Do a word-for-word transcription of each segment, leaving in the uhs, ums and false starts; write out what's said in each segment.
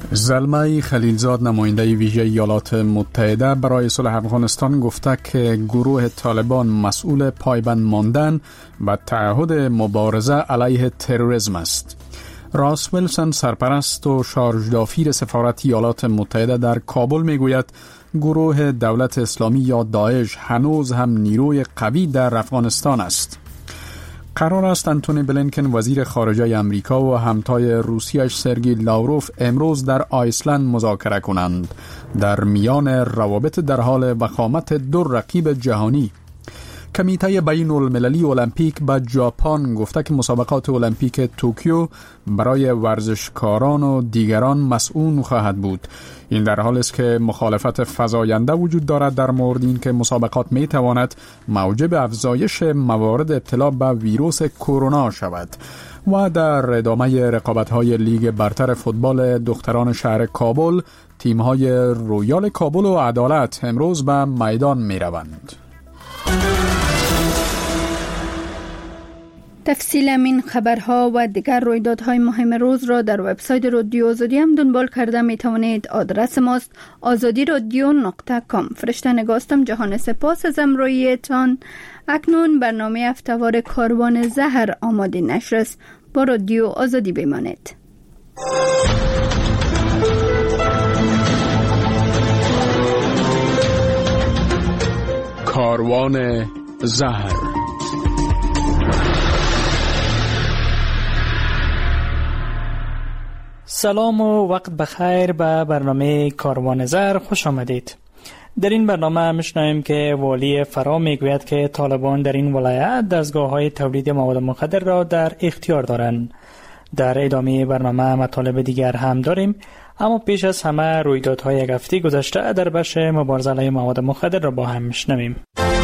زلمه خلیلزاد نماینده ویژه ایالات متحده برای صلح افغانستان گفته که گروه طالبان مسئول پایبند ماندن و تعهد مبارزه علیه تروریسم است. راس ویلسون سرپرست و شارژدافیر سفارت ایالات متحده در کابل میگوید گروه دولت اسلامی یا داعش هنوز هم نیروی قوی در افغانستان است. قرار است انتونی بلینکن وزیر خارجه امریکا و همتای روسیه‌اش سرگئی لاوروف امروز در آیسلند مذاکره کنند در میان روابط در حال وخامت دو رقیب جهانی. کمیته بین المللی المپیک به ژاپن گفته که مسابقات المپیک توکیو برای ورزشکاران و دیگران مسئول خواهد بود. این در حالی است که مخالفت فزاینده وجود دارد در مورد این که مسابقات می تواند موجب افزایش موارد ابتلا به ویروس کرونا شود. و در ادامه رقابت‌های لیگ برتر فوتبال دختران شهر کابل، تیم‌های رویال کابل و عدالت امروز به میدان می‌روند. تفصیل این خبرها و دیگر رویدادهای مهم روز را در وبسایت رادیو آزادی هم دنبال کرده می توانید. آدرس ماست آزادی رادیو نقطه کام. فرشته نگاستم. جهان سپاس از همراهیتان. اکنون برنامه هفته‌وار کاروان زهر آماده نشر است. با رادیو آزادی بمانید. کاروان زهر. سلام و وقت بخیر به برنامه کاروان زهر خوش آمدید. در این برنامه میشنویم که والی فرا میگوید که طالبان در این ولایت دستگاه‌های تولید مواد مخدر را در اختیار دارند. در ادامه برنامه مطالب دیگر هم داریم، اما پیش از همه رویدادهای یک هفته گذشته در بخش مبارزه علیه مواد مخدر را با هم میشنویم.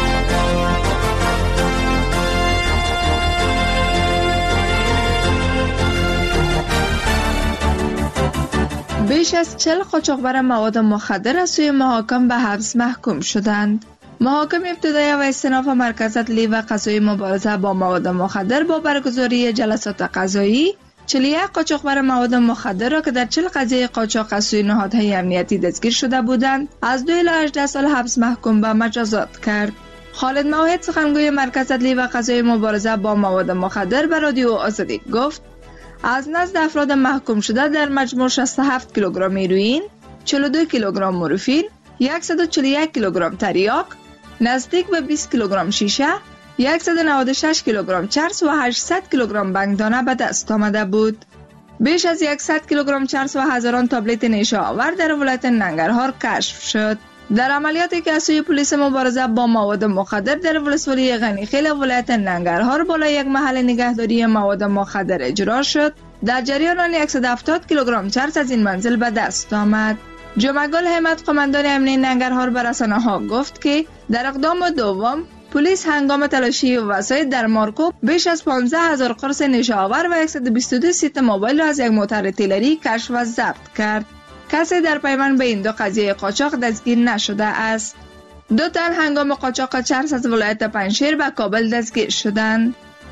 بیش از چهل قاچاقبر مواد مخدر از سوی محاکم به حبس محکوم شدند. محاکم ابتدایی و استئناف مرکز عدلی و قضایی مبارزه با مواد مخدر با برگزاری جلسات قضایی چهل و یک قاچاقبر مواد مخدر را که در چهل قضیه قاچاق از سوی نهادهای امنیتی دستگیر شده بودند از دو الی هجده سال حبس محکوم به مجازات کرد. خالد موحد سخنگوی مرکز عدلی و قضایی مبارزه با مواد مخدر به رادیو آزادی گفت از نزد افراد محکوم شده در مجموع شصت و هفت کیلوگرم هیروئین، چهل و دو کیلوگرم مورفین، صد و چهل و یک کیلوگرم تریاک، نزدیک به بیست کیلوگرم شیشه، صد و نود و شش کیلوگرم چرس و هشتصد کیلوگرم بنگدانه به دست آمده بود. بیش از صد کیلوگرم چرس و هزاران تابلت نشه آور در ولایت ننگرهار کشف شد. در عملیاتی که از سوی پلیس مبارزه با مواد مخدر در ولسوالی غنیخیل ولایت ننگرهار بالای یک محل نگهداری مواد مخدر اجرا شد، در جریان آن صد و هفتاد کیلوگرم چرس از این منزل به دست آمد. جمعگل همت قماندان امنیت ننگرهار به رسانه‌ها گفت که در اقدام دوم پلیس هنگام تلاشی وسایل در مارکو بیش از پانزده هزار قرص نشه آور و صد و بیست و دو سیت موبایل را از یک موتر تیلری کشف و ضبط کرد. کسی در پیوند به این دو قضیه قاچاق دستگیر نشده است. دو تن هنگام قاچاق چرس از ولایت پنجشیر به کابل دستگیر شدند.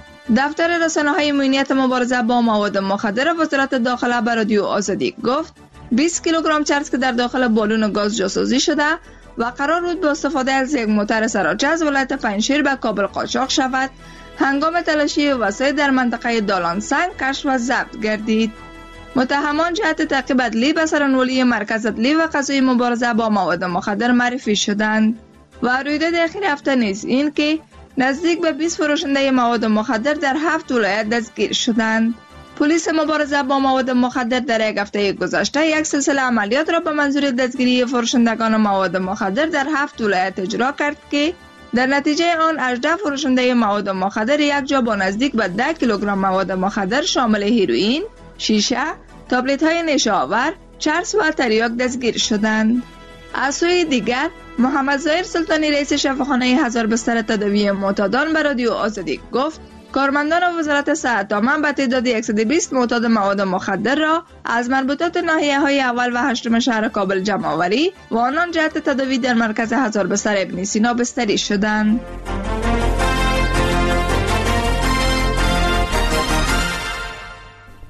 دفتر رسانه‌های امنیت مبارزه با مواد مخدر وزارت داخله به رادیو آزادی گفت بیست کیلوگرم چرس که در داخل بالون گاز جاسازی شده و قرار بود با استفاده از یک موتر سراچه از ولایت پنجشیر به کابل قاچاق شود، هنگام تلاشی وسایل در منطقه دالانسنگ کشف و ضبط گردید. متهمان جهت تعقیب عدلی به سرانولی مرکز عدلی و قضایی مبارزه با مواد مخدر معرفی شدند. و رویداد اخیر هفته نیز این که نزدیک به بیست فروشنده مواد مخدر در هفت ولایت دستگیر شدند. پلیس مبارزه با مواد مخدر در یک هفته گذشته یک سلسله عملیات را به منظور دستگیری فروشندگان مواد مخدر در هفت ولایت اجرا کرد که در نتیجه آن هجده فروشنده مواد مخدر یک جا با نزدیک به ده کیلوگرم مواد مخدر شامل هیروئین، شیشه، تابلت های نشه آور، چرس و تریاک دستگیر شدند. از سوی دیگر محمد ظاهر سلطانی رئیس شفاخانه هزار بستر تداوی معتادان به رادیو آزادی گفت کارمندان وزارت صحت عامه به تعداد صد و بیست معتاد مواد مخدر را از مربوطات ناحیه های اول و هشتم شهر کابل جمع آوری و آنان جهت تداوی در مرکز هزار بستر ابن سینا بستری شدند.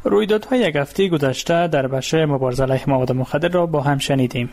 رویدادهای یک هفته گذشته در بخش مبارزه علیه مواد مخدر را با هم شنیدیم.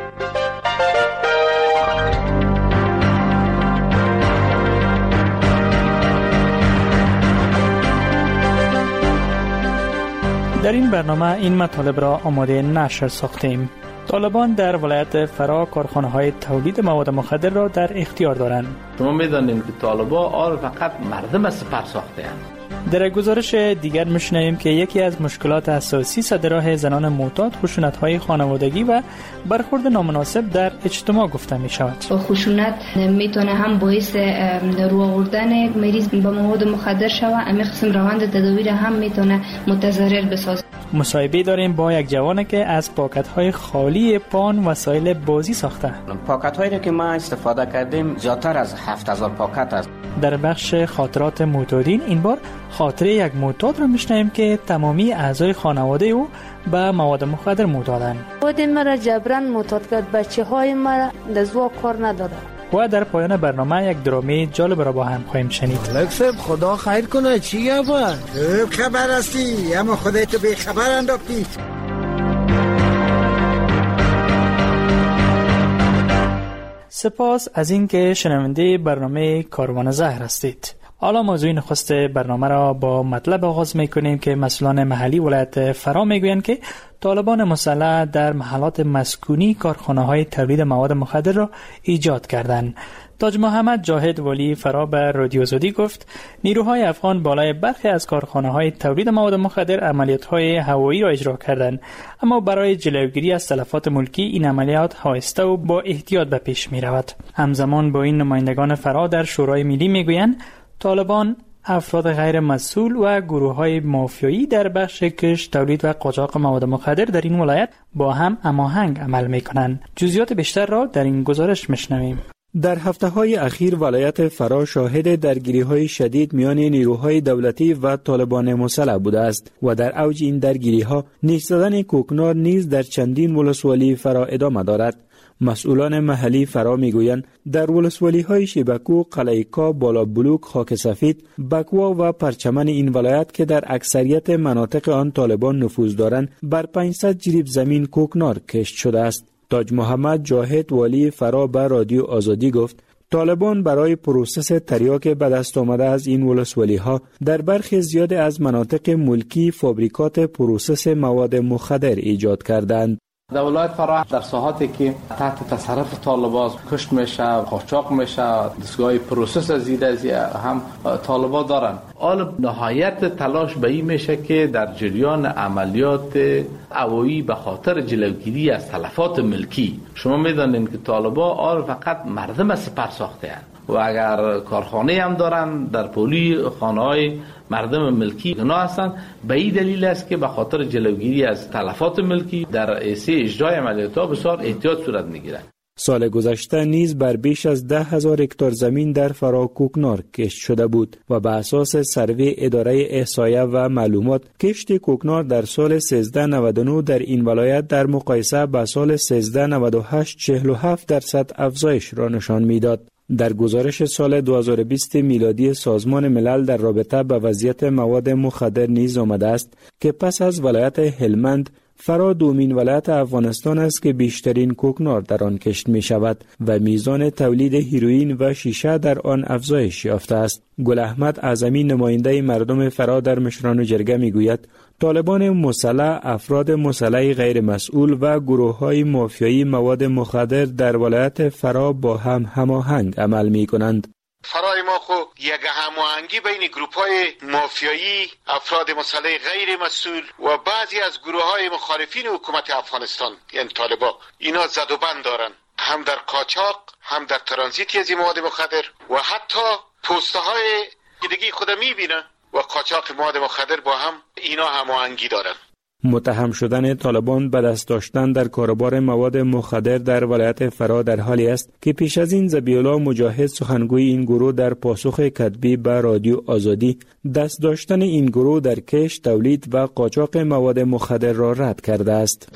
در این برنامه این مطالب را آماده نشر ساختیم. طالبان در ولایت فرا کارخانه‌های تولید مواد مخدر را در اختیار دارند. شما می‌دانید که طالبان آل فقط مردم سپر ساخته‌اند. در گزارش دیگر می‌شنویم که یکی از مشکلات اساسی صدراه زنان معتاد خشونت‌های خانوادگی و برخورد نامناسب در اجتماع گفته می‌شود. خشونت میتونه هم باعث رو آوردن مریض به مواد مخدر شود، همین قسم روند تداوی را هم میتونه متضرر بسازه. مصاحبه داریم با یک جوان که از پاکت‌های خالی پان وسایل بازی ساخته. پاکت‌هایی که ما استفاده کردیم زیادتر از هفت هزار پاکت است. در بخش خاطرات معتادین این بار خاطره یک معتاد را میشنویم که تمامی اعضای خانواده او به مواد مخدر معتادند. خود مرا جبران معتاد کرد، بچه‌های مرا دزوا کار نداره. و در پایان برنامه یک درامه جالب را با هم خواهیم شنید. لکسب خدا خیر کنه، چی گفت؟ خبر هستی اما خودت به خبر انداختی. سپاس از اینکه شنونده برنامه کاروان زهر هستید. حالا موضوع نخست برنامه را با مطلب آغاز می‌کنیم که مسئولان محلی ولایت فرا میگویند که طالبان مسلح در محلات مسکونی کارخانه‌های تولید مواد مخدر را ایجاد کردند. تاج محمد جاهد ولی فرا به رادیو آزادی گفت نیروهای افغان بالای برخی از کارخانه‌های تولید مواد مخدر عملیات‌های هوایی را اجرا کردند، اما برای جلوگیری از تلفات ملکی این عملیات آهسته و با احتیاط به پیش می‌رود. همزمان با این نمایندگان فرا در شورای ملی میگویند طالبان افراد غیر مسئول و گروه‌های مافیایی در بخش کشت، تولید و قاچاق مواد مخدر در این ولایت با هم هماهنگ عمل می‌کنند. جزئیات بیشتر را در این گزارش می‌شنویم. در هفته‌های اخیر ولایت فرا شاهد درگیری‌های شدید میان نیروهای دولتی و طالبان مسلح بوده است و در اوج این درگیری‌ها نیش زدن کوکنار نیز در چندین ولسوالی فرا ادامه دارد. مسئولان محلی فرا میگویند در ولسوالی‌های شیبکو، قلعه‌کا، بالا بلوک، خاک سفید، بکوا و پرچمن این ولایت که در اکثریت مناطق آن طالبان نفوذ دارند بر پانصد جریب زمین کوکنار کشت شده است. تاج محمد جاهد ولی فرا به رادیو آزادی گفت طالبان برای پروسس تریاک به دست آمده از این ولسوالی‌ها در برخی زیاد از مناطق ملکی فابریکات پروسس مواد مخدر ایجاد کردند. در ولایت فرا در ساحاتی که تحت تصرف طالبان کشت میشه، قاچاق میشه، دستگاه پروسس زیده از هم طالبان دارن. حال نهایت تلاش به این میشه که در جریان عملیات هوایی به خاطر جلوگیری از تلفات ملکی، شما میدانین که طالبان آل فقط مردم سپر ساخته هستند و اگر کارخانه هم دارن در پولی خانه‌های مردم ملکی اینا هستند. به این دلیل است که به خاطر جلوگیری از تلفات ملکی در ایسه اجرای عملیات‌ها بسیار احتیاط صورت میگیرد. سال گذشته نیز بر بیش از ده هزار هکتار زمین در فرا کوکنار کشت شده بود و به اساس سروی اداره احصایه و معلومات کشت کوکنار در سال سیزده نود و نه در این ولایت در مقایسه با سال سیزده نود و هشت چهل و هفت درصد افزایش را نشان میداد. در گزارش سال دو هزار و بیست میلادی سازمان ملل در رابطه با وضعیت مواد مخدر نیز آمده است که پس از ولایت هلمند فرا دومین ولایت افغانستان است که بیشترین کوکنار در آن کشت می شود و میزان تولید هیروئین و شیشه در آن افزایش یافته است. گل احمد اعظمی نماینده مردم فرا در مشران جرگه می گوید طالبان مسلح افراد مسلح غیر مسئول و گروه‌های مافیایی مواد مخدر در ولایت فرا با هم هماهنگ عمل می کنند. فرای ما خو یک هماهنگی بین گروه‌های مافیایی، افراد مسلح غیر مسئول و بعضی از گروه‌های مخالفین حکومت افغانستان یعنی طالبان اینا زد و بند دارن، هم در قاچاق هم در ترانزیت از مواد مخدر و حتی پست‌های دیگه خود می‌بینن و قاچاق مواد مخدر با هم اینا هماهنگی دارن. متهم شدن طالبان به دست داشتن در کاروبار مواد مخدر در ولایت فرا در حالی است که پیش از این ذبیح‌الله مجاهد سخنگوی این گروه در پاسخ کتبی به رادیو آزادی دست داشتن این گروه در کشت، تولید و قاچاق مواد مخدر را رد کرده است.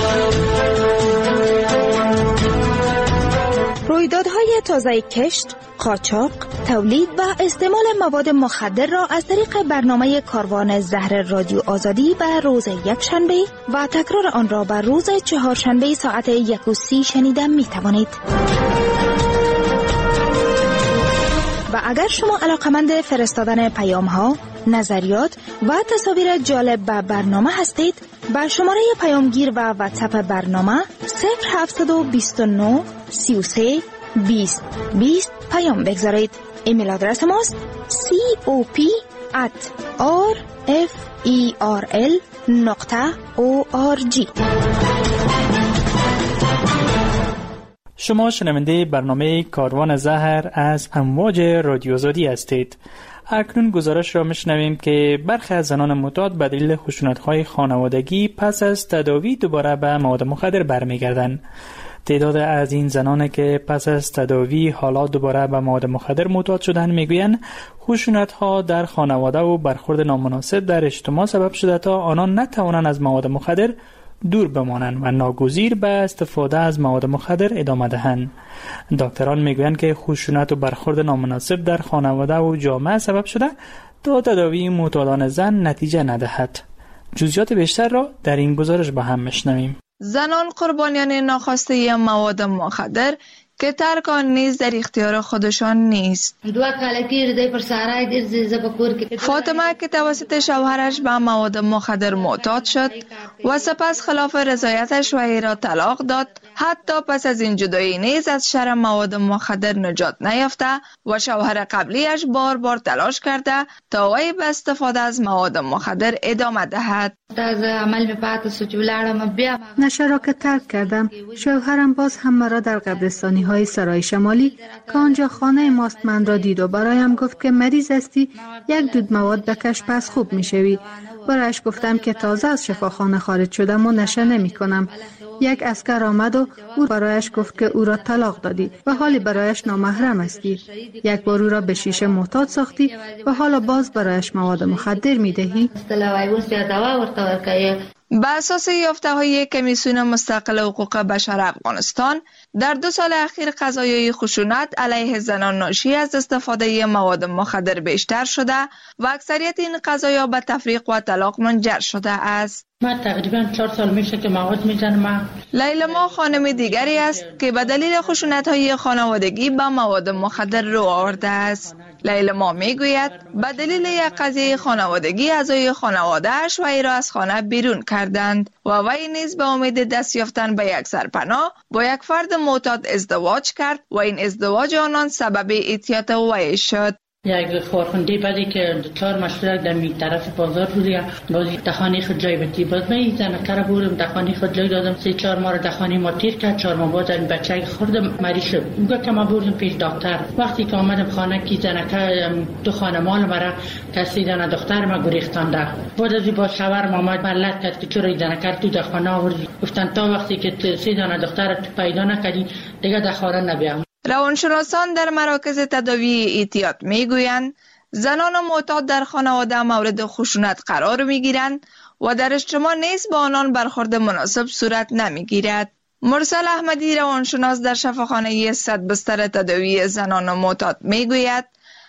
رویدادهای تازه کشت، قاچاق، تولید و استعمال مواد مخدر را از طریق برنامه کاروان زهر رادیو آزادی به روز یکشنبه و تکرار آن را به روز چهارشنبه ساعت یک و سی شنیده می توانید. و اگر شما علاقمند فرستادن پیام ها، نظریات و تصاویر جالب به برنامه هستید، با شماره پیامگیر و واتساپ برنامه صفر هفت دو نه سی و سه بیست بیست پیام بگذارید. ایمیل آدرس ماست سی او پی ات آر اف ای آر ال نقطه او آر جی. شما شنونده برنامه کاروان زهر از امواج رادیو آزادی هستید. اکنون گزارش را میشنویم که برخی از زنان معتاد به دلیل خشونت‌های خانوادگی پس از تداوی دوباره به مواد مخدر برمیگردند. تعداد از این زنان که پس از تداوی حالا دوباره به مواد مخدر معتاد شدند میگویند خشونت‌ها در خانواده و برخورد نامناسب در اجتماع سبب شده تا آنان نتوانند از مواد مخدر دور بمانند و ناگزیر به استفاده از مواد مخدر ادامه دهند. دکتران میگویند که خشونت و برخورد نامناسب در خانواده و جامعه سبب شده تا تداوی معتادان زن نتیجه ندهد. جزئیات بیشتر را در این گزارش با هم میشنویم. زنان قربانیان ناخواسته مواد مخدر که ترک آن نیز در اختیار خودشان نیست. فاطمه که توسط شوهرش به مواد مخدر معتاد شد و سپس خلاف رضایتش وی را طلاق داد، حتی پس از این جدایی نیز از شر مواد مخدر نجات نیافته و شوهر قبلیش بار بار تلاش کرده تا وی به استفاده از مواد مخدر ادامه دهد. نشه را که ترک کردم، شوهرم باز هم مرا در قبرستانی های سرای شمالی که آنجا خانه ماست من را دید و برایم گفت که مریض هستی، یک دود مواد بکش پس خوب می شوی. برایش گفتم که تازه از شفاخانه خارج شدم و نشه نمی کنم. یک عسکر آمد و او برایش گفت که او را طلاق دادی و حالی برایش نامحرم هستی. یک بار او را به شیشه معتاد ساختی و حالا باز برایش مواد مخدر می دهی. به اساس یافته‌های کمیسیون مستقل حقوق بشر افغانستان، در دو سال اخیر قضایای خشونت علیه زنان ناشی از استفاده مواد مخدر بیشتر شده و اکثریت این قضایا به تفریق و طلاق منجر شده است. من تقریبا چهار سال میشه که مواد میزنم. لیلا خانم دیگری است که به دلیل خشونت‌های خانوادگی به مواد مخدر رو آورده است. لیلا میگوید به دلیل یک قضیه خانوادگی اعضای خانواده‌اش وی را از خانه بیرون کردند و وی نیز به امید دست یافتن به یک سرپناه با یک فرد معتاد ازدواج کرد و این ازدواج آنان سبب اعتیاد وی شد. یک خورخنده بعدی که چهار مشترک در می طرف بازار بودیم، بازی دخانی خود جای بودی باز من زنکره بودم دخانی خود جای دادم، سه چهار ماه دخانی ما تیر کرد، چهار ماه بعد این بچه خوردم مریض شد. اونجا که ما بردم پیش دکتر، وقتی که آمدم خانه کی زنکه تو خانمان مرا کسی دانه دختر ما گریختانده. بعد از با شوهر آمد ملت کرد که چرا زنکه تو در خانه آوردی؟ گفتن تا وقتی که سه دانه دختر تو پیدا نکردی دیگه در خانه نبیام. روانشناسان در مراکز تداوی اعتیاد میگویند زنان معتاد در خانواده مورد خشونت قرار میگیرند و در اجتماع نیز با آنان برخورد مناسب صورت نمیگیرد. مرسل احمدی روانشناس در شفاخانه صد بستر تداوی زنان معتاد میگوید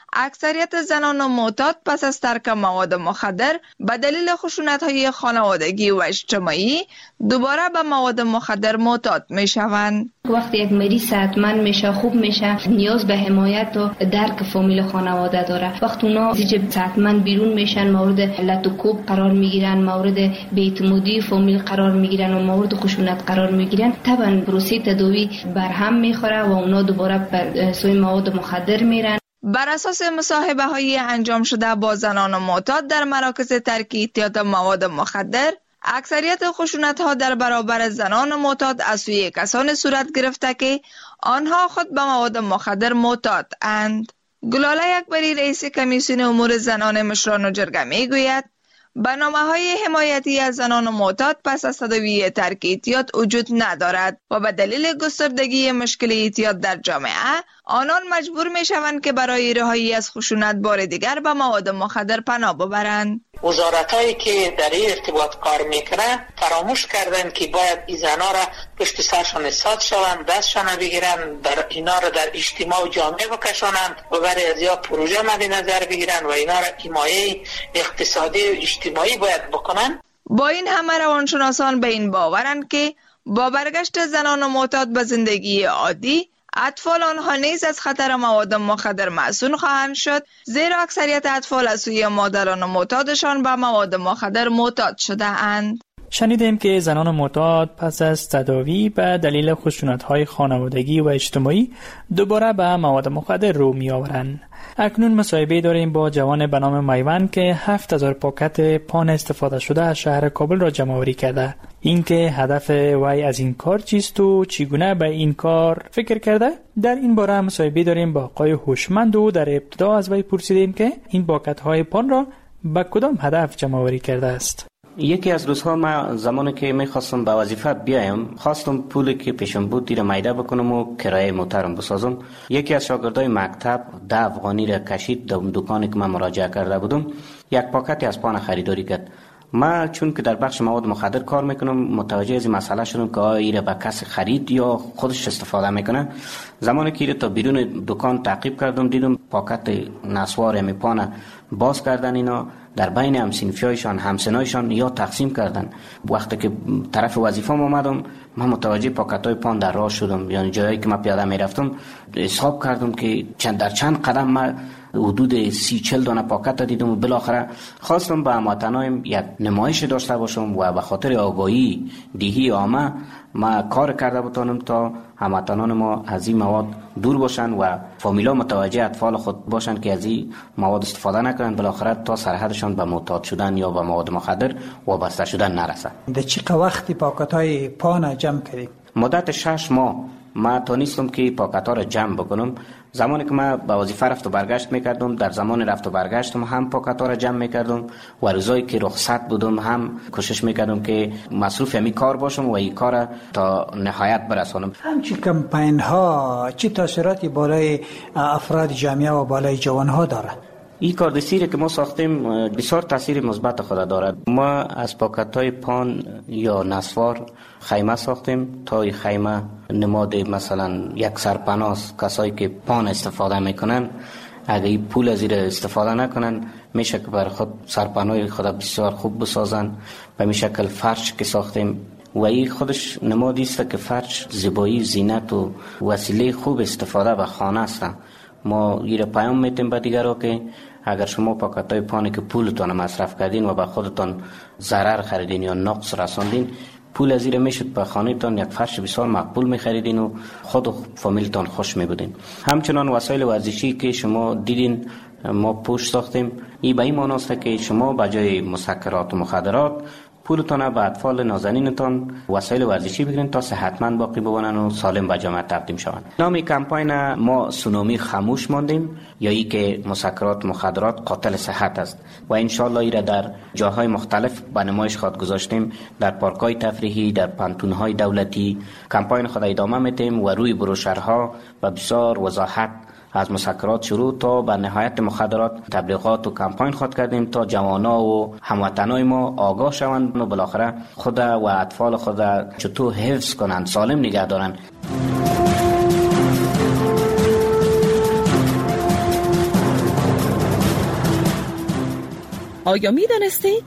اکثریت زنان معتاد پس از ترک مواد مخدر به دلیل خشونت‌های خانوادگی و اجتماعی دوباره به مواد مخدر معتاد میشوند. وقتی یک مریض صحتمند میشه خوب میشه نیاز به حمایت و درک فامیل خانواده داره. وقتی اونا از صحتمند بیرون میشن مورد علت و کوب قرار میگیرن، مورد بی‌اعتمادی فامیل قرار میگیرن و مورد خشونت قرار میگیرن، طبعا پروسه تداوی برهم میخوره و اونا دوباره به سوی مواد مخدر میرن. بر اساس مصاحبه های انجام شده با زنان معتاد در مراکز ترک اعتیاد مواد مخدر، اکثریت خشونت ها در برابر زنان معتاد از سوی کسان صورت گرفته که آنها خود به مواد مخدر معتاد اند. گلاله اکبری رئیس کمیسیون امور زنان مشران جرگه می گوید برنامه‌های حمایتی از زنان معتاد پس از تداوی ترک اعتیاد وجود ندارد و به دلیل گستردگی مشکل اعتیاد در جامعه آنان مجبور می شوند که برای رهایی از خشونت بار دیگر به مواد مخدر پناه ببرند. وزارتایی که در این ارتباط کار میکنه فراموش کردن که باید این زنا را پشت سرشان ایستاد شوند، دستشان بگیرن، در اینا را در اجتماع و جامعه بکشانند و برای از یا پروژه مد نظر بگیرن و اینا را حمایه اقتصادی و اجتماعی باید بکنن. با این همه روانشناسان به این باورند که با برگشت زنان معتاد به زندگی عادی، اطفال آنها نیز از خطر مواد مخدر معصوم خواهند شد، زیرا اکثریت اطفال از سوی مادران معتادشان به مواد مخدر معتاد شده اند. شنیدیم که زنان معتاد پس از تداوی به دلیل خشونت‌های خانوادگی و اجتماعی دوباره به مواد مخدر رو می‌آورند. اکنون مصاحبه داریم با جوان به نام میوند که هفت هزار پاکت پان استفاده شده از شهر کابل را جمع آوری کرده. اینکه هدف وی از این کار چیست و چگونه به این کار فکر کرده؟ در این باره مصاحبه داریم با آقای هوشمند و در ابتدا از وی پرسیدیم که این پاکت‌های پان را به کدام هدف جمع آوری کرده است. یکی از روزها ما زمانی که میخواستم به وظیفه بیایم، خواستم پولی که پیشم بود دیر میده بکنم و کرایه موترم بسازم. یکی از شاگردای مکتب ده افغانی را کشید در دکانی که من مراجعه کرده بودم، یک پاکتی از پان خریداری کرد. ما چون که در بخش مواد مخدر کار میکنم متوجه از این مسئله شدم که آیا ایره به کسی خرید یا خودش استفاده میکنه. زمانی که ایره تا بیرون دکان تعقیب کردم دیدم پاکت نسوار میپانه باز کردن، اینا در بین همسنفیایشان همسنایشان یا تقسیم کردن. وقتی که طرف وظیفه‌ام اومدم من متوجه پاکت‌های پان در راه شدم، یعنی جایی که من پیاده میرفتم حساب کردم که چند در چند قدم من حدود سی چل دانه پاکت دیدم و بالاخره خواستم به هموطنایم یک نمایش داشته باشم و به خاطر آگاهی دیهی عامه ما کار کرده بتانم تا هموطنان ما از این مواد دور باشن و فامیلا متوجه اطفال خود باشن که از این مواد استفاده نکنن، بالاخره تا سرحدشان به معتاد شدن یا به مواد مخدر وابسته شدن نرسن. در چه وقتی پاکت‌های پان جمع کردید؟ مدت شش ماه ما تونستم که پاکت ها را جمع بکنم. زمانی که من به وظیفه رفت و برگشت میکردم، در زمان رفت و برگشتم هم پاکت ها را جمع میکردم و روزایی که رخصت بودم هم کوشش میکردم که مصروف همی کار باشم و این کار تا نهایت برسانم. همچین کمپین ها چه تاثیراتی بالای افراد جامعه و بالای جوان ها دارد؟ این کاردستیری که ما ساختیم بسیار تاثیر مثبت خود دارد. ما از پاکت های پان یا نسوار خیمه ساختیم تا این خیمه نماد مثلا یک سرپناه کسایی که پان استفاده میکنن اگه این پول از این استفاده نکنن میشه که بر خود سرپناه خود بسیار خوب بسازن. به می شکل فرش که ساختیم و این خودش نمادی است که فرش زیبایی زینت و وسیله خوب استفاده به خانه است. ما این پیام میتیم به دیگران که اگر شما پاکت‌های پانی که پولتان مصرف کردین و به خودتان ضرر خریدین یا نقص رساندین، پول از این میشد به خانه‌تان یک فرش بسیار مقبول می‌خریدین و خود و فامیلتان خوش می‌بودین. همچنان وسایل ورزشی که شما دیدین ما پوش ساختیم، این به این معنی است که شما به جای مسکرات و مخدرات پولتان به اطفال نازنینتان وسایل ورزشی بگیرین تا صحتمند باقی بمانن و سالم به جامعه تقدیم شوند. نام کمپین ما سونامی خاموش ماندیم یا ای که مسکرات مخدرات قاتل صحت است و ان شاء الله ایره در جاهای مختلف به نمایش خود گذاشتیم، در پارک‌های تفریحی، در پانتون‌های دولتی. کمپین خود ادامه میدیم و روی بروشرها و بسیار وضاحت از مسکرات شروع تا به نهایت مخدرات تبلیغات و کمپین خود کردیم تا جوانا و هموطنای ما آگاه شوند و بالاخره خود و اطفال خود چطور حفظ کنند، سالم نگه دارند. آیا می دانستید؟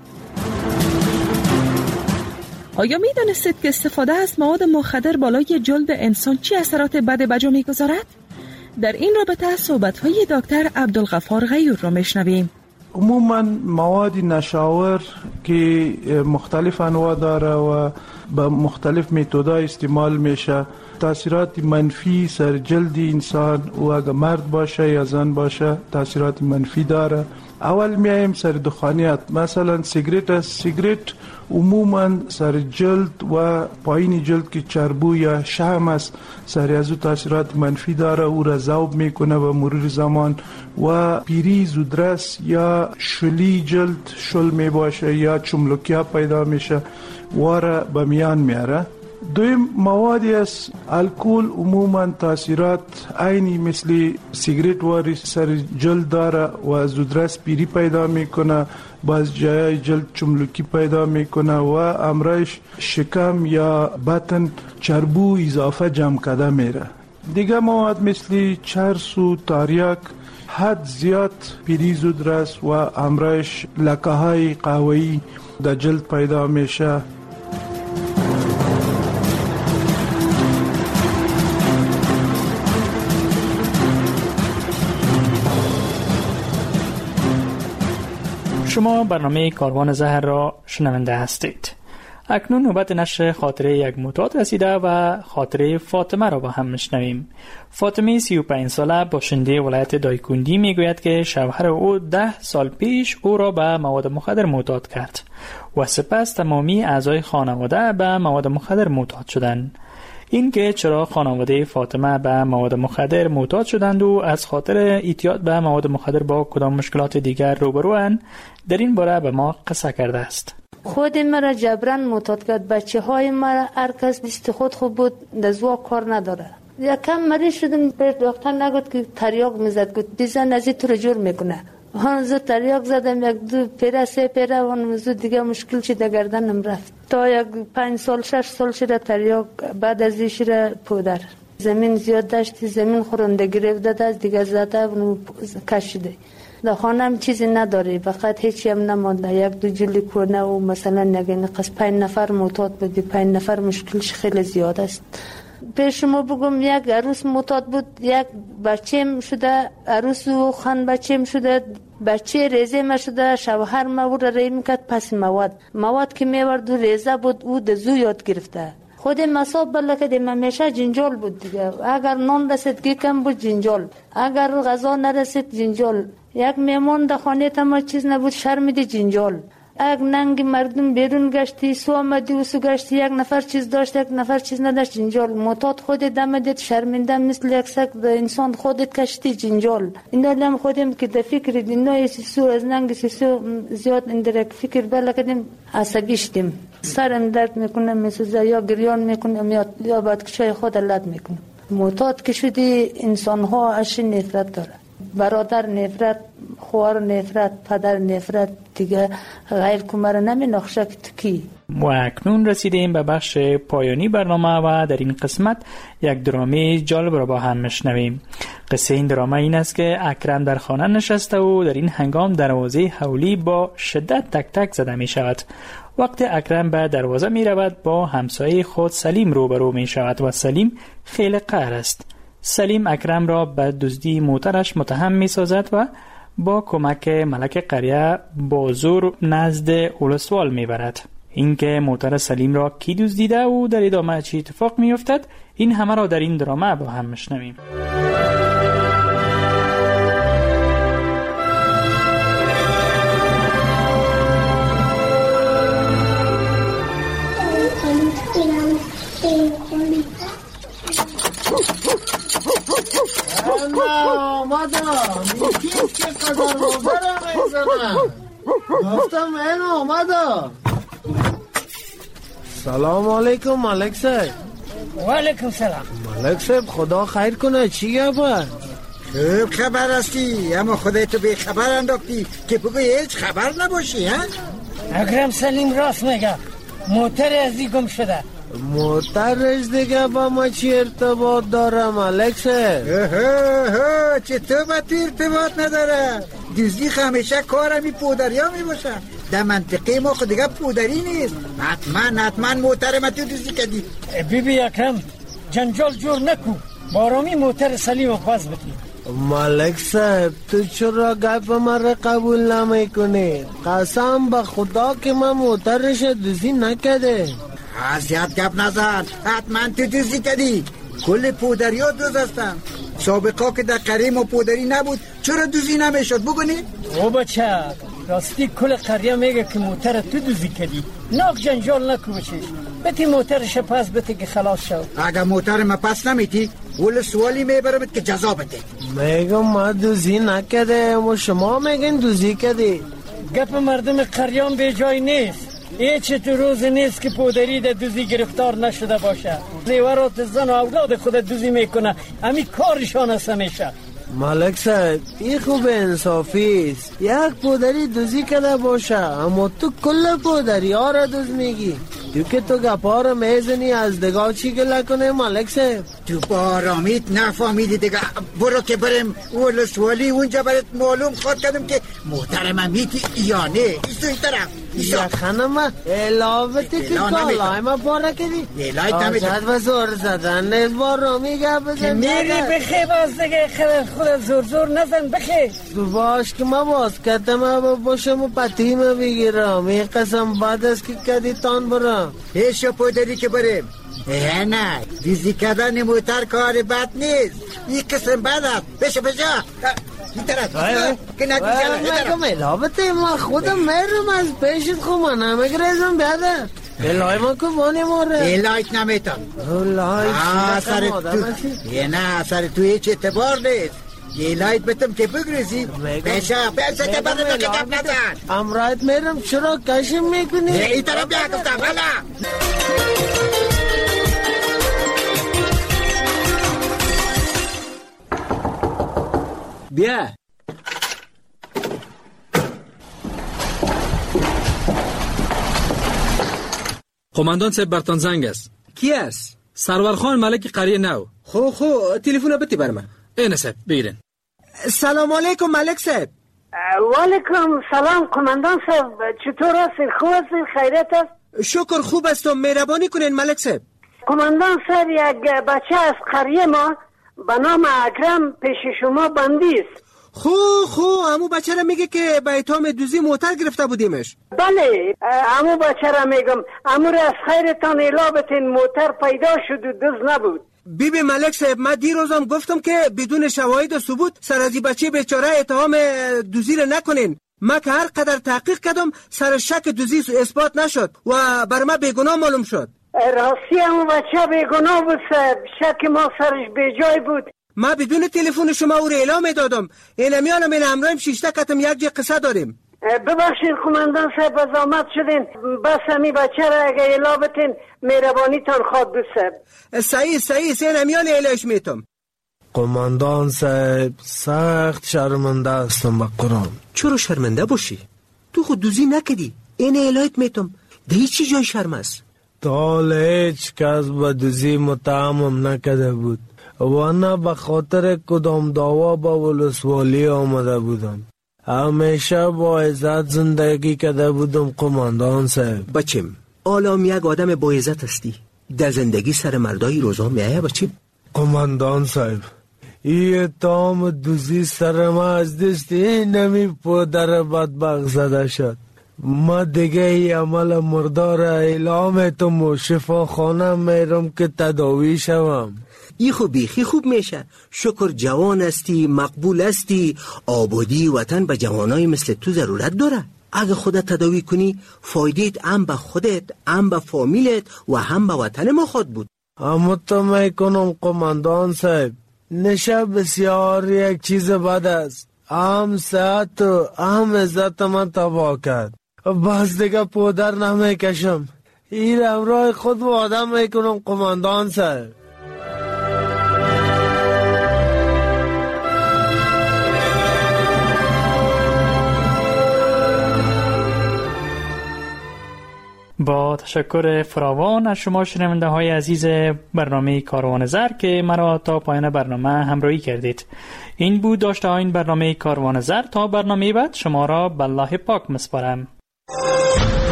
آیا می دانستید که استفاده از مواد مخدر بالای جلد انسان چه اثرات بد به جا می گذارد؟ در این رابطه صحبت‌های دکتر عبدالغفار غیور را میشنویم. عموما مواد نشاور که مختلف انواع داره و به مختلف متدای استعمال میشه، تاثیرات منفی سر جلد انسان و اگر مرد باشه یا زن باشه تاثیرات منفی داره. اول میایم سر دخانیات، مثلا سیگرت است. سیگرت عموما سر جلد و پایین جلد که چربو یا شحم است سر از او تاثیرات منفی داره، او را ذوب میکنه و مرور زمان و پیری زودرس یا شلی جلد شل می باشه یا چملکیا پیدا میشه و را به میان میاره. دویم موادی است الکل عموما تاثیرات عینی مثل سیگریت واری سر جلد داره و زودرس پیری پیدا میکنه، باز جای جلد چملوکی پیدا میکنه و امرایش شکم یا بطن چربو اضافه جمع کرده میره. دیگه مواد مثل چرس و تاریک حد زیاد پیری زودرس و امرایش لکه های قهوه‌ای در جلد پیدا میشه. شما برنامه کاروان زهر را شنونده هستید. اکنون نوبت نشر خاطره یک معتاد رسیده و خاطره فاطمه را با هم میشنویم. فاطمه سی و پنج ساله باشنده ولایت دایکندی میگوید که شوهر او ده سال پیش او را به مواد مخدر معتاد کرد و سپس تمامی اعضای خانواده به مواد مخدر معتاد شدند. این که چرا خانواده فاطمه به مواد مخدر معتاد شدند و از خاطر اعتیاد به مواد مخدر با کدام مشکلات دیگر روبروان، در این باره به ما قصه کرده است. خود مرا جبران معتاد کرد. بچه های مرا هر کس بیست خود خوب بود دزوا کار نداره. یکم مریض شدم، به دکتر نگفت که تریاق میزد، گفت بیزن از این تو رو جور میکنه. هنوز تریاق زدم، یک دو پیره سه پیره و هنوز دیگه مشکل شد گردنم رفت. تا یک پنج سال شش سال شده تریاق، بعد از این شده پودر. زمین زیاد داشتی، زمین خورنده گرفته دست دیگه زده و کشیده. در خانه هم چیزی نداری، فقط هیچی هم نمانده، یک دو جلی کونه و مثلا نگه قصد پنج نفر معتاد بودی، پنج نفر مشکلش خیلی زیاد است. پیش شما بگم یک عروس معتاد بود، یک بچه‌م شده، عروس و خان بچه‌م شده، بچه ریزه ما شده، شوهر ما او را ری میکرد پس مواد مواد که میورد و ریزه بود او دزو یاد گرفته. خود مصاب بله که دیم همیشه جنجال بود دیگه، اگر نان رسید کم بود جنجال، اگر غذا نرسید جنجال، یک میمون در خانه تما چیز نبود شرمیدی جنجال، اگر ننگ مردم بیرون گشتی سو آمدی و سو گشتی، یک نفر چیز داشت یک نفر چیز نداشت جنجال. معتاد خودت دم دید شرمنده مثل یک سگ انسان خودت کشتی جنجال. اینا لم خودم که در فکر دینا سو از ننگ سو زیاد اندرک فکر بله کدیم عصبی شدیم، سرم درد میکنه مثل یا گریان میکنم یا یا بعد کشای خود لد میکنم. معتاد که شدی انسان ها اش نفرت داره، برادر نفرت، خواهر نفرت، پدر نفرت، دیگه غیر کمر نمی نخشه که کی. و اکنون رسیدیم به بخش پایانی برنامه و در این قسمت یک درامه جالب را با هم میشنویم. قصه این درامه این است که اکرم در خانه نشسته و در این هنگام دروازه حولی با شدت تک تک زده می شود. وقت اکرم به دروازه می رود با همسایه خود سلیم روبرو می شود و سلیم خیلی قهر است. سلیم اکرم را به دزدی موترش متهم می سازد و با کمک ملک قریه با زور نزد اولسوال می برد. اینکه موتر سلیم را کی دزدیده و در ادامه چه اتفاق می افتد، این همه را در این درامه با هم میشنویم. آمدم میکیم که قدر روزه میزنم، گفتم این آمدم. سلام علیکم ملک صاحب. و علیکم سلام. ملک صاحب خدا خیر کنه، چی گفت؟ خوب خبر هستی، اما خودت به خبر انداختی که بگوی هیچ خبر نباشی. ها؟ اکرم سلیم راست میگه، موتر ازی گم شده. موترش دیگه با ما چی ارتباط داره ملک صاحب؟ چطور با تو ارتباط نداره؟ دزدی همیشه کارمی پودری ها می باشه. در منطقه ما خود دیگه پودری نیست. حتما حتما موتر ما تو دزدی کردی. بی بی اکرم جنجال جور نکو، بارامی موتر سلیم رو پاس بدی. ملک صاحب تو چرا گپ مرا قبول نمی کنی؟ قسم به خدا که من موترش دزدی نکرده. زیاد گپ نزن، حتما تو دزدی کردی. کل پودری ها دوز هستن. سابقا که در قریه ما پودری نبود چرا دوزی نمیشد بگونی؟ او بچه راستی کل قریه میگه که موتر تو دوزی کردی. ناک جنجال نکو بچش، بتی موترش پس بتی که خلاص شد. اگر موتر ما پس نمیتی ول سوالی میبرمت که جزا بده. میگم ما دوزی نکرده و شما میگن دوزی کردی. گپ مردم قریان به جای نیست. این چطور روز نیست که پودری در دوزی گرفتار نشده باشه. زیورات زن و اولاد خود دوزی میکنه، همین کارشان است همیشه. ملک صاحب این خوب انصافی است، یک پودری دوزی کرده باشه اما تو کل پودری ها را دوز میگی. تو که تو گپا را میزنی از دگاه چی گله کنه ملک صاحب؟ تو با آرامیت نفهمیدی دیگه. برو که بریم ولسوالی اونجا برات معلوم خود کردم که محترم میتی یا نه. ایسو این طرف یا خانم الاوتی که کالای ما باره کردی آزاد و زور زدن نیز با رامی گپ بزن میری بخی باز دیگه خود زور زور نزن بخی تو باش که ما باز کتم باشم و پتیم بگیرم. این قسم بعد است که کدی تان برم ایشو پودری که بریم. اه نه دیزی کردن موتر کار بد نیست. این قسم بد است. بشه بشه این طرف که نگو جلو ملابطه ما خودم میرم از پیشت خو من همه گریزم بیاده الهی ما که بانی ماره الهیت نمیتم الهی سر تو یه نه سر تو هیچ اعتبار نیست. الهیت بتم که بگریزی بشه بشه که برد تو که گفت نزن امرایت میرم چرا کشم میکنی این طرف بیا گفتم حالا بیا قماندان صاحب برتان زنگ است. کی است؟ سرور خان ملک قریه نو. خو خو تلفن بتی بر من. اینه صاحب بگیرین. سلام علیکم ملک صاحب. و علیکم سلام قماندان صاحب، چطور هستین؟ خوب هستین؟ خیریت است؟ شکر خوب هستم. مهربانی کنین ملک صاحب. قماندان صاحب یک بچه از قریه ما به نام اکرم پیش شما بندی است. خو خو امو بچه را میگه که به اتهام دوزی موتر گرفته بودیمش. بله امو بچه را میگم. امو را از خیرتان اعلام بتین موتر پیدا شد و دوز نبود. بی بی ملک صاحب من دیروزم گفتم که بدون شواهد و ثبوت سر از بچه بیچاره اتهام دوزی را نکنین. من که هر قدر تحقیق کردم سر شک دوزی اثبات نشد و بر من بیگناه معلوم شد. راستی امو بچه بیگناه بود صاحب، شک ما سرش بیجای بود. ما بدون تلفن شما او را اعلام دادم. این میانم این همراهیم شیشته کتم یک جه قصه داریم. ببخشید قماندان صاحب از آمد شدین، بس همی بچه را اگه اعلام بتین مهربانی تان خواد بود صاحب. صحیح صحیح سین همیان اعلامش میتم. قماندان صاحب سخت شرمنده هستم به قرآن. چرا شرمنده باشی؟ تو خود دوزی نکدی. این اعلامت میتم. ده چی جای شرم است؟ تا هیچ کس به دوزی متهمم نکده بود و نه به خاطر کدام دعوا با ولسوالی آمده بودم. همیشه با عزت زندگی کرده بودم قماندان صاحب. بچم آلام یک آدم با عزت هستی، در زندگی سر مردای روزا میایه بچم. قماندان صاحب این اتهام دوزی سر ما از دست این نمی پدر بدبخت زده شد. ما دیگه ای عمل مردار اعلام تم و شفاخانه میرم که تداوی شوم. ای خوب بیخی خوب میشه. شکر جوان هستی، مقبول هستی. آبادی وطن به جوانای مثل تو ضرورت داره. اگه خودت تداوی کنی فایدهت هم به خودت، هم به فامیلت و هم به وطن ما خود بود. اما تو میکنم قماندان صاحب نشه بسیار یک چیز بد است. هم صحت و هم عزت من تباه کرد. بس دیگه پودر نمیکشم. این امرای خود و آدم میکنم قماندان صاحب. با تشکر فراوان از شما شنونده های عزیز برنامه کاروان زر که مرا تا پایان برنامه همراهی کردید. این بود داشته ها این برنامه کاروان زر. تا برنامه بعد شما را به الله پاک مسپارم.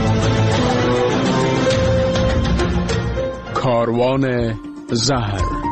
کاروان زر